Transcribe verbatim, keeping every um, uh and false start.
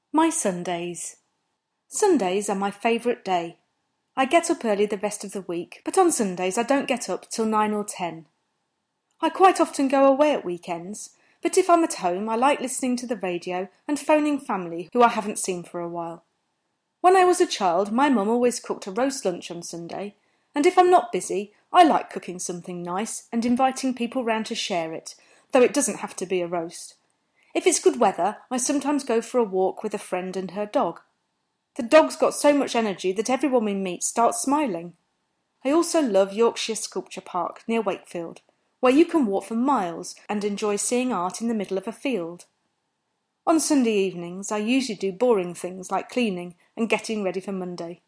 My Sundays. Sundays are my favourite day. I get up early the rest of the week, but on Sundays I don't get up till nine or ten. I quite often go away at weekends, but if I'm at home I like listening to the radio and phoning family who I haven't seen for a while. When I was a child, my mum always cooked a roast lunch on Sunday, and if I'm not busy, I like cooking something nice and inviting people round to share it, though it doesn't have to be a roast. If it's good weather, I sometimes go for a walk with a friend and her dog. The dog's got so much energy that everyone we meet starts smiling. I also love Yorkshire Sculpture Park near Wakefield, where you can walk for miles and enjoy seeing art in the middle of a field. On Sunday evenings, I usually do boring things like cleaning and getting ready for Monday.